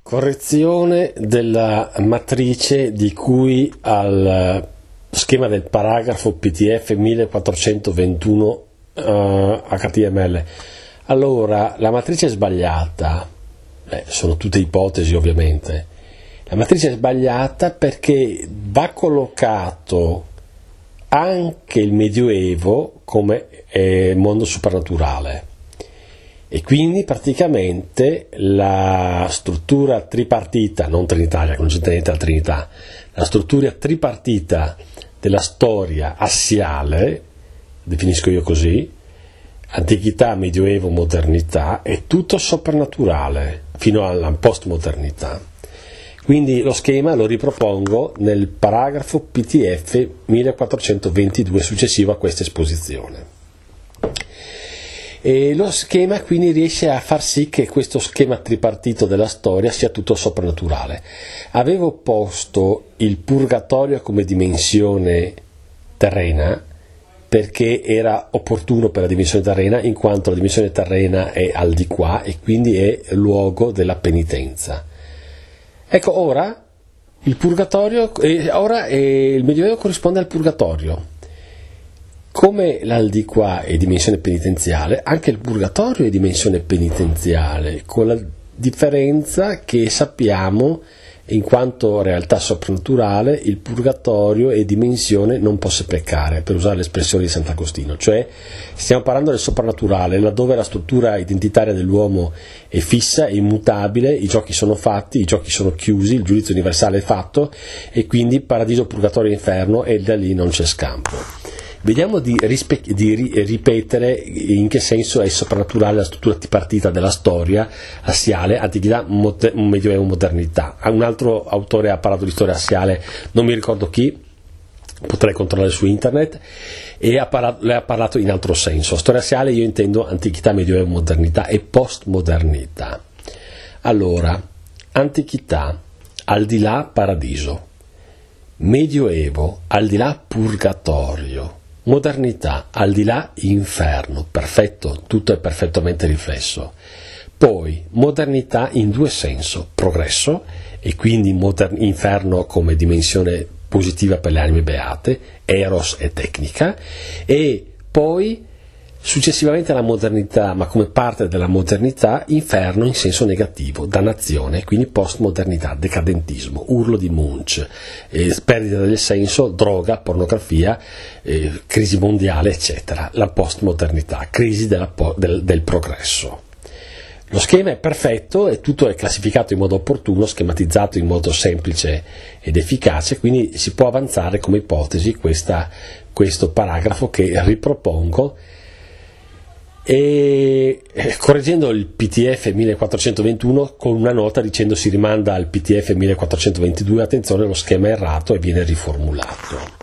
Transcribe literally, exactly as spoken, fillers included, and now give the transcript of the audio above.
Correzione della matrice di cui al schema del paragrafo P T F millequattrocentoventuno uh, H T M L. Allora, la matrice è sbagliata, Beh, sono tutte ipotesi ovviamente. La matrice è sbagliata perché va collocato anche il Medioevo come eh, mondo supernaturale. E quindi praticamente la struttura tripartita, non trinitaria, non c'è niente alla Trinità, la struttura tripartita della storia assiale, definisco io così, antichità, medioevo, modernità, è tutto soprannaturale fino alla postmodernità. Quindi lo schema lo ripropongo nel paragrafo P T F millequattrocentoventidue successivo a questa esposizione. E lo schema quindi riesce a far sì che questo schema tripartito della storia sia tutto soprannaturale. Avevo posto il purgatorio come dimensione terrena perché era opportuno per la dimensione terrena, in quanto la dimensione terrena è al di qua e quindi è luogo della penitenza. Ecco, ora il purgatorio, eh, ora eh, il Medioevo corrisponde al purgatorio. Come l'al di qua è dimensione penitenziale, anche il purgatorio è dimensione penitenziale, con la differenza che sappiamo, in quanto realtà soprannaturale, il purgatorio è dimensione non posso peccare, per usare l'espressione di Sant'Agostino, cioè stiamo parlando del soprannaturale, laddove la struttura identitaria dell'uomo è fissa, è immutabile, i giochi sono fatti, i giochi sono chiusi, il giudizio universale è fatto e quindi paradiso, purgatorio e inferno e da lì non c'è scampo. Vediamo di, rispe- di ri- ripetere in che senso è soprannaturale la struttura tripartita della storia assiale, antichità, mod- medioevo, modernità. Un altro autore ha parlato di storia assiale, non mi ricordo chi, potrei controllare su internet, e ha parlato, le ha parlato in altro senso. Storia assiale io intendo antichità, medioevo, modernità e postmodernità. Allora, antichità, al di là paradiso, medioevo, al di là purgatorio, modernità, al di là inferno, perfetto, tutto è perfettamente riflesso. Poi modernità in due sensi, progresso e quindi modern- inferno come dimensione positiva per le anime beate, eros e tecnica, e poi successivamente alla modernità, ma come parte della modernità, inferno in senso negativo, dannazione, quindi postmodernità, decadentismo, urlo di Munch, eh, perdita del senso, droga, pornografia, eh, crisi mondiale, eccetera. La postmodernità, crisi della, del, del progresso. Lo schema è perfetto e tutto è classificato in modo opportuno, schematizzato in modo semplice ed efficace, quindi si può avanzare come ipotesi questa, questo paragrafo che ripropongo. E correggendo il P T F millequattrocentoventuno con una nota dicendo si rimanda al P T F millequattrocentoventidue, attenzione, lo schema è errato e viene riformulato.